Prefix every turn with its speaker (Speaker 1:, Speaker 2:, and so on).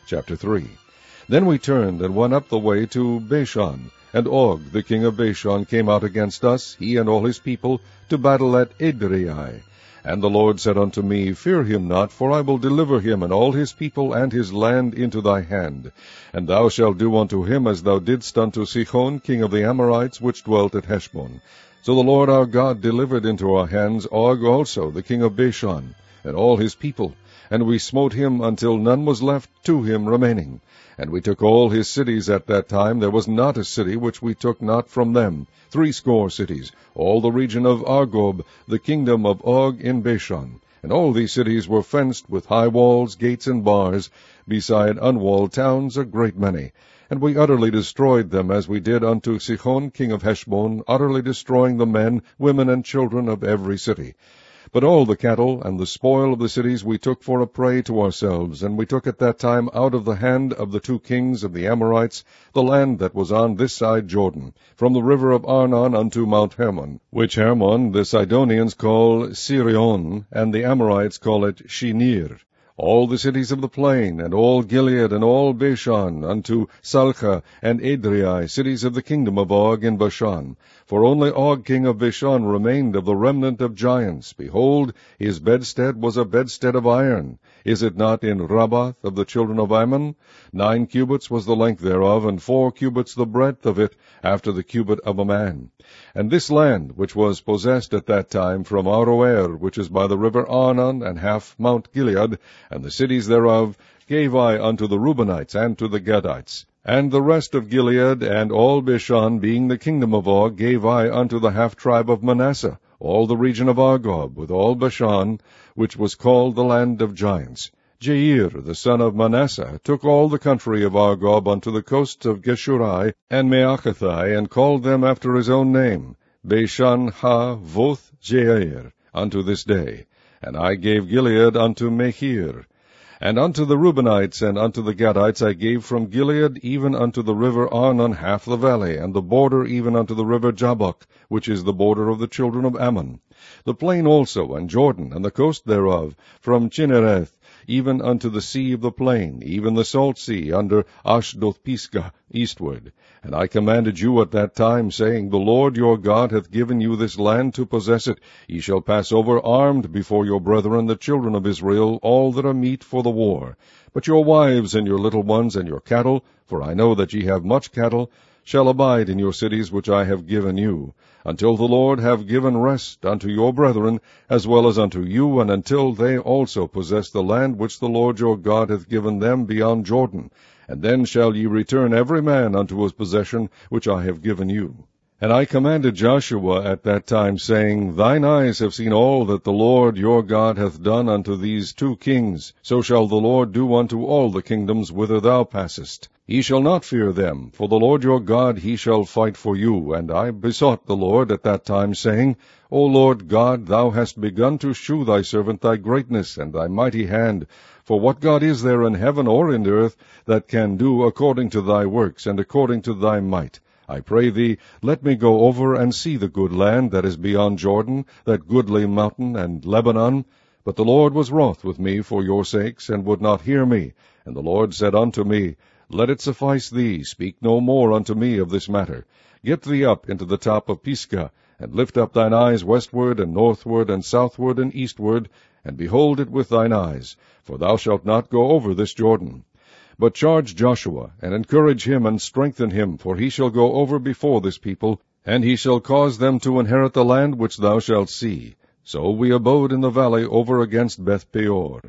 Speaker 1: Chapter 3. Then we turned and went up the way to Bashan, and Og, the king of Bashan, came out against us, he and all his people, to battle at Edrei. And the Lord said unto me, Fear him not, for I will deliver him and all his people and his land into thy hand. And thou shalt do unto him as thou didst unto Sihon, king of the Amorites, which dwelt at Heshbon. So the Lord our God delivered into our hands Og also, the king of Bashan, and all his people. And we smote him until none was left to him remaining. And we took all his cities at that time. There was not a city which we took not from them, 80 cities, all the region of Argob, the kingdom of Og in Bashan. And all these cities were fenced with high walls, gates, and bars, beside unwalled towns a great many. And we utterly destroyed them, as we did unto Sihon king of Heshbon, utterly destroying the men, women, and children of every city. But all the cattle and the spoil of the cities we took for a prey to ourselves, and we took at that time out of the hand of the 2 kings of the Amorites the land that was on this side Jordan, from the river of Arnon unto Mount Hermon, which Hermon the Sidonians call Sirion, and the Amorites call it Shinir. All the cities of the plain, and all Gilead, and all Bashan, unto Salcha and Edrei, cities of the kingdom of Og in Bashan. For only Og king of Bashan remained of the remnant of giants. Behold, his bedstead was a bedstead of iron. Is it not in Rabbath of the children of Ammon? 9 cubits was the length thereof, and 4 cubits the breadth of it, after the cubit of a man. And this land, which was possessed at that time from Aroer, which is by the river Arnon, and half Mount Gilead, and the cities thereof, gave I unto the Reubenites and to the Gadites. And the rest of Gilead and all Bashan, being the kingdom of Og, gave I unto the half-tribe of Manasseh, all the region of Argob, with all Bashan, which was called the land of giants. Jair, the son of Manasseh, took all the country of Argob unto the coasts of Geshurai and Maachathai, and called them after his own name, Bashan ha Voth Jair, unto this day. And I gave Gilead unto Machir. And unto the Reubenites and unto the Gadites I gave from Gilead even unto the river Arnon half the valley, and the border even unto the river Jabbok, which is the border of the children of Ammon. The plain also, and Jordan, and the coast thereof, from Chinnereth even unto the sea of the plain, even the salt sea, under Ashdoth-Pisgah, eastward. And I commanded you at that time, saying, The Lord your God hath given you this land to possess it. Ye shall pass over armed before your brethren, the children of Israel, all that are meet for the war. But your wives and your little ones and your cattle, for I know that ye have much cattle, shall abide in your cities which I have given you, until the Lord have given rest unto your brethren, as well as unto you, and until they also possess the land which the Lord your God hath given them beyond Jordan. And then shall ye return every man unto his possession which I have given you. And I commanded Joshua at that time, saying, Thine eyes have seen all that the Lord your God hath done unto these 2 kings. So shall the Lord do unto all the kingdoms whither thou passest. Ye shall not fear them, for the Lord your God he shall fight for you. And I besought the Lord at that time, saying, O Lord God, thou hast begun to shew thy servant thy greatness and thy mighty hand. For what God is there in heaven or in earth that can do according to thy works and according to thy might? I pray thee, let me go over and see the good land that is beyond Jordan, that goodly mountain and Lebanon. But the Lord was wroth with me for your sakes, and would not hear me. And the Lord said unto me, Let it suffice thee, speak no more unto me of this matter. Get thee up into the top of Pisgah, and lift up thine eyes westward, and northward, and southward, and eastward, and behold it with thine eyes, for thou shalt not go over this Jordan. But charge Joshua, and encourage him, and strengthen him, for he shall go over before this people, and he shall cause them to inherit the land which thou shalt see. So we abode in the valley over against Beth-peor.